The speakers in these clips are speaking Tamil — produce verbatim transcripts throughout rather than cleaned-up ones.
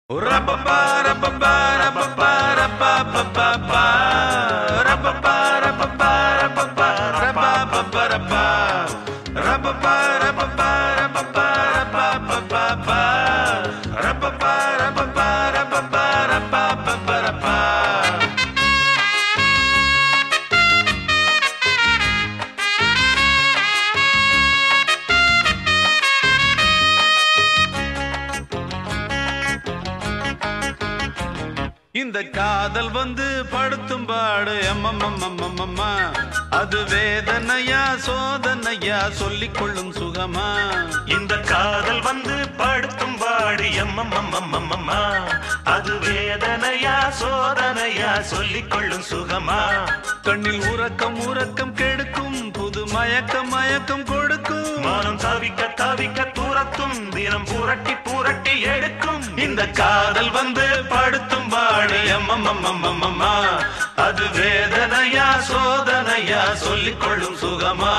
இந்த காதல் வந்து படுத்தும் பாடு அம்மம்மம்மம்மம்மா அது வேதனையா சோதனையா சொல்லிக் கொள்ளும் சுகமா. இந்த காதல் வந்து படுத்தும் பாடு அம்மம்மம்மம்மம்மா அது வேதனையா சோதனையா சொல்லிக் கொள்ளும் சுகமா. கண்ணில் உறக்கம் உறக்கம் கெடுக்கும் புது மயக்கம் மயக்கம் கொடுக்கும் மனம் தவிக்க தவிக்க தூரத்தும் தினம் புரட்டி புரட்டி எடுக்கும். இந்த காதல் வந்து படுத்தும் பாடு அம்மம்மம்மம்மம்மா அது வேதனையா சோதனையா சொல்லிக் கொள்ளும் சுகமா.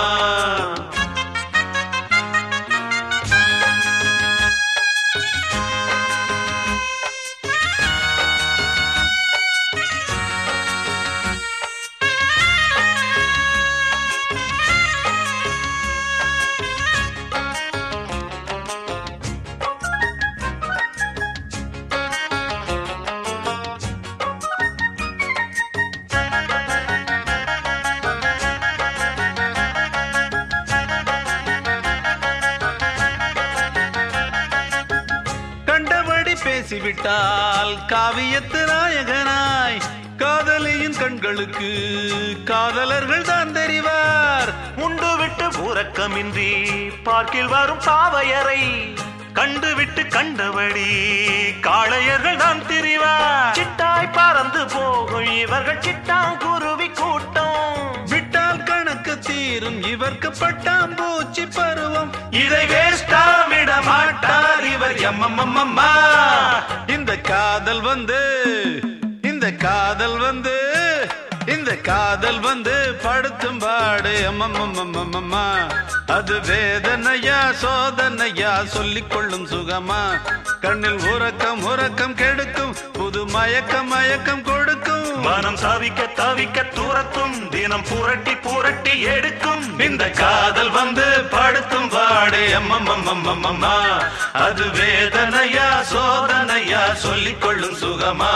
பேசிவிட்டால் காவியத்து நாயகனாய் காதலியின் கண்களுக்கு காதலர்கள் தான் தெரிவார். உண்டு விட்டு உறக்கமின்றி பார்க்கில் வரும் பாவையரை கண்டுவிட்டு கண்டபடி காளையர்கள் தான் தெரிவார். சிட்டாய் பறந்து போகும் இவர்கள் சிட்டாங்குருவி கூட்டம் விட்டால் கணக்கு தீரும் இவர்க்கு பட்டாம்பூச்சி பருவம். இதை வேஸ்டா விட மாட்டார் இவர் எம்மம்மம்மா. இந்த காதல் வந்து இந்த காதல் வந்து இந்த காதல் வந்து படுத்தும் பாடு அம்மம்மம்மம்மா அது வேதனையா சோதனையா சொல்லிக் கொள்ளும் சுகமா. கண்ணில் உறக்கம் உறக்கம் கெடுக்கும் புது மயக்கம் மயக்கம் கொடுக்கும் மனம் தவிக்க தவிக்க தூரத்தும் தினம் புரட்டி புரட்டி எடுக்கும். இந்த காதல் வந்து படுத்தும் பாடு அம்மம்மம்மம்மா அது வேதனையா சோதனையா சொல்லிக் கொள்ளும் சுகமா.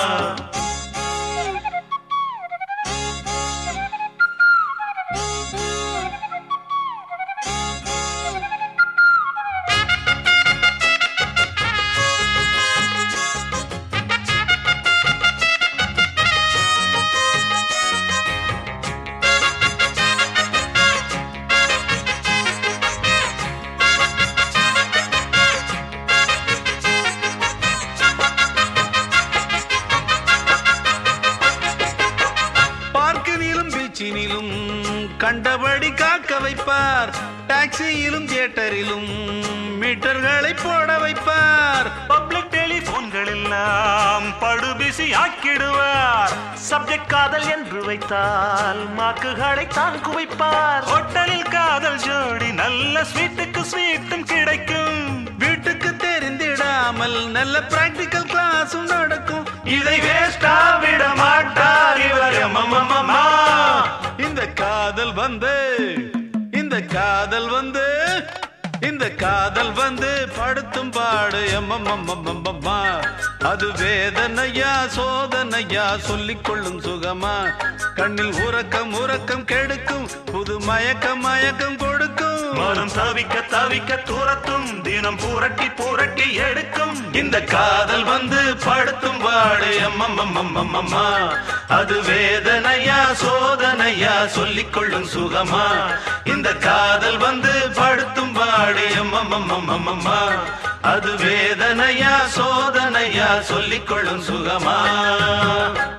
கண்டபடி காக்க வைப்பார் டாக்ஸியிலும் தியேட்டரிலும் மீட்டர்களை போட வைப்பார். பப்ளிக் டெலிபோன்கள் எல்லாம் படுபிசி ஆக்கிடுவார். சப்ஜெக்ட் காதல் என்று வைத்தால் மார்க்குகளை தான் குவிப்பார். ஹோட்டலில் காதல் ஜோடி நல்ல ஸ்வீட்டுக்கு ஸ்வீட்டும் கிடைக்கும். வீட்டுக்கு தெரிந்திடாமல் நல்ல பிராக்டிக்கல் கிளாஸும் நடக்கும். இதை வேஸ்டா விட மாட்டார் இவர் அம்மம்மம்மா. இந்த காதல் வந்து இந்த காதல் வந்து இந்த காதல் வந்து படுத்தும் பாடு அம்மம்மம்மம்மா அது வேதனையா சோதனையா சொல்லிக் கொள்ளும் சுகமா. கண்ணில் உறக்கம் உறக்கம் கெடுக்கும் புது மயக்கம் மயக்கம் கொடுக்கும் மனம் தவிக்க தவிக்க தூரத்தும் தினம் புரட்டி புரட்டி எடுக்கும். இந்த காதல் வந்து படுத்தும் பாடு அம்மம்மம்மம்மா அது வேதனையா சோதனையா சொல்லிக் கொள்ளும் சுகமா. இந்த காதல் வந்து படுத்தும் பாடு அம்மம்மம்மம்மா அது வேதனையா சோதனையா சொல்லிக் கொள்ளும் சுகமா.